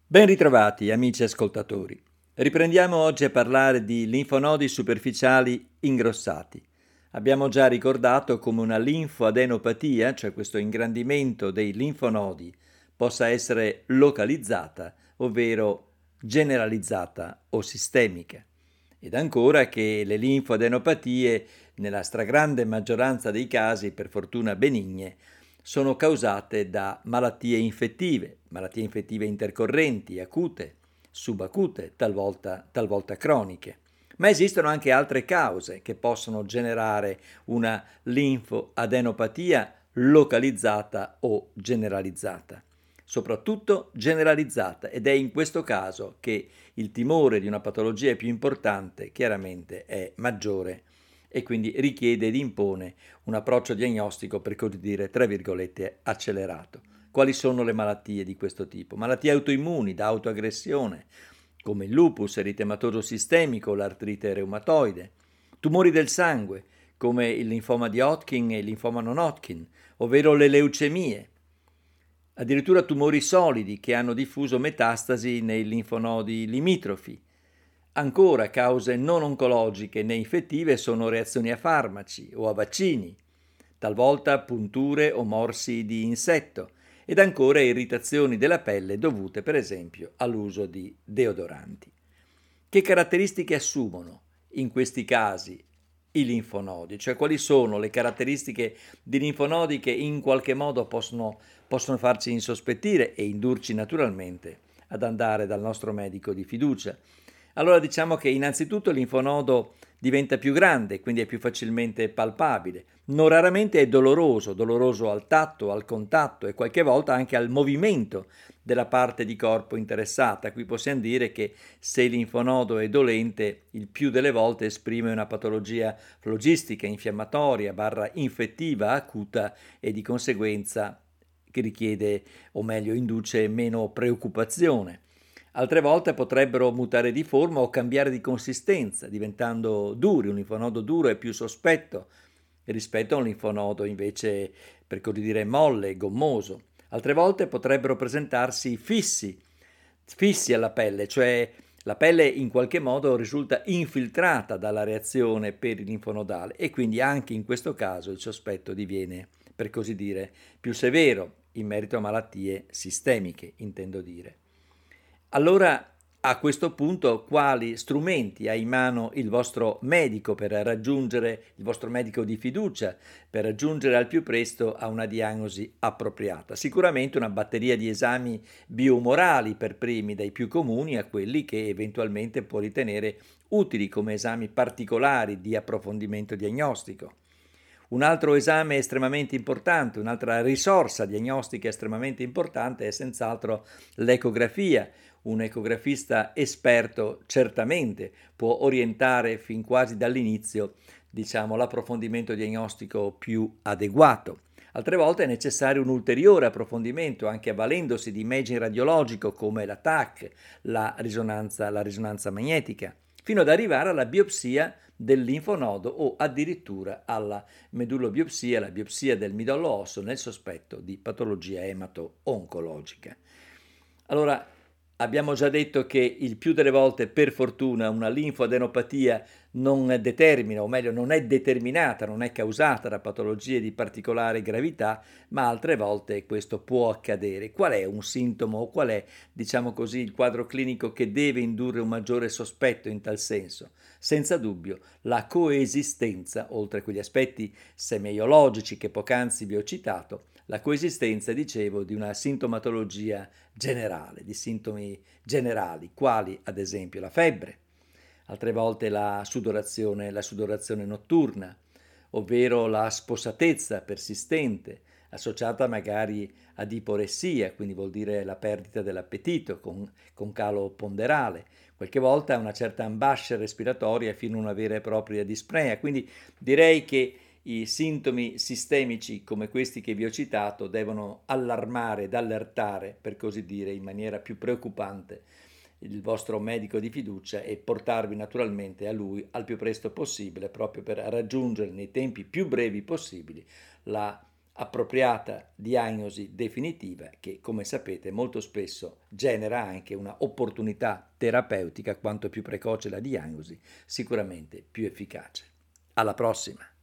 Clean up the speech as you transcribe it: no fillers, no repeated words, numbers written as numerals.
Ben ritrovati, amici ascoltatori. Riprendiamo oggi a parlare di linfonodi superficiali ingrossati. Abbiamo già ricordato come una linfoadenopatia, cioè questo ingrandimento dei linfonodi, possa essere localizzata, ovvero generalizzata o sistemica. Ed ancora che le linfoadenopatie, nella stragrande maggioranza dei casi, per fortuna benigne, sono causate da malattie infettive intercorrenti, acute, subacute, talvolta croniche. Ma esistono anche altre cause che possono generare una linfoadenopatia localizzata o generalizzata, soprattutto generalizzata, ed è in questo caso che il timore di una patologia più importante chiaramente è maggiore e quindi richiede ed impone un approccio diagnostico, per così dire, tra virgolette, accelerato. Quali sono le malattie di questo tipo? Malattie autoimmuni da autoaggressione, come il lupus eritematoso sistemico o l'artrite reumatoide, tumori del sangue, come il linfoma di Hodgkin e il linfoma non Hodgkin, ovvero le leucemie, addirittura tumori solidi che hanno diffuso metastasi nei linfonodi limitrofi. Ancora cause non oncologiche né infettive sono reazioni a farmaci o a vaccini, talvolta punture o morsi di insetto, ed ancora irritazioni della pelle dovute per esempio all'uso di deodoranti. Che caratteristiche assumono in questi casi i linfonodi? Cioè quali sono le caratteristiche di linfonodi che in qualche modo possono farci insospettire e indurci naturalmente ad andare dal nostro medico di fiducia? Allora diciamo che innanzitutto il linfonodo diventa più grande, quindi è più facilmente palpabile. Non raramente è doloroso al tatto, al contatto e qualche volta anche al movimento della parte di corpo interessata. Qui possiamo dire che se il linfonodo è dolente, il più delle volte esprime una patologia flogistica, infiammatoria, barra infettiva acuta e di conseguenza che richiede, o meglio, induce meno preoccupazione. Altre volte potrebbero mutare di forma o cambiare di consistenza, diventando duri. Un linfonodo duro è più sospetto rispetto a un linfonodo invece, per così dire, molle, gommoso. Altre volte potrebbero presentarsi fissi alla pelle, cioè la pelle in qualche modo risulta infiltrata dalla reazione per il linfonodale e quindi anche in questo caso il sospetto diviene, per così dire, più severo in merito a malattie sistemiche, intendo dire. Allora, a questo punto, quali strumenti ha in mano il vostro medico per raggiungere, il vostro medico di fiducia, per raggiungere al più presto a una diagnosi appropriata? Sicuramente una batteria di esami biomorali per primi, dai più comuni a quelli che eventualmente può ritenere utili come esami particolari di approfondimento diagnostico. Un altro esame estremamente importante, un'altra risorsa diagnostica estremamente importante è senz'altro l'ecografia. Un ecografista esperto certamente può orientare fin quasi dall'inizio, diciamo, l'approfondimento diagnostico più adeguato. Altre volte è necessario un ulteriore approfondimento, anche avvalendosi di imaging radiologico come la TAC, la risonanza magnetica, fino ad arrivare alla biopsia del linfonodo o addirittura alla medullobiopsia, la biopsia del midollo osseo nel sospetto di patologia emato-oncologica. Allora, abbiamo già detto che il più delle volte, per fortuna, una linfoadenopatia non determina, o meglio, non è determinata, non è causata da patologie di particolare gravità, ma altre volte questo può accadere. Qual è un sintomo o qual è, diciamo così, il quadro clinico che deve indurre un maggiore sospetto in tal senso? Senza dubbio, la coesistenza, oltre a quegli aspetti semeiologici che poc'anzi vi ho citato, la coesistenza, dicevo, di una sintomatologia generale, di sintomi generali, quali ad esempio la febbre, altre volte la sudorazione notturna, ovvero la spossatezza persistente, associata magari ad iporessia, quindi vuol dire la perdita dell'appetito con calo ponderale, qualche volta una certa ambascia respiratoria fino a una vera e propria dispnea. Quindi direi che i sintomi sistemici come questi che vi ho citato devono allarmare ed allertare, per così dire, in maniera più preoccupante il vostro medico di fiducia e portarvi naturalmente a lui al più presto possibile proprio per raggiungere nei tempi più brevi possibili la appropriata diagnosi definitiva che, come sapete, molto spesso genera anche una opportunità terapeutica. Quanto più precoce la diagnosi, sicuramente più efficace. Alla prossima!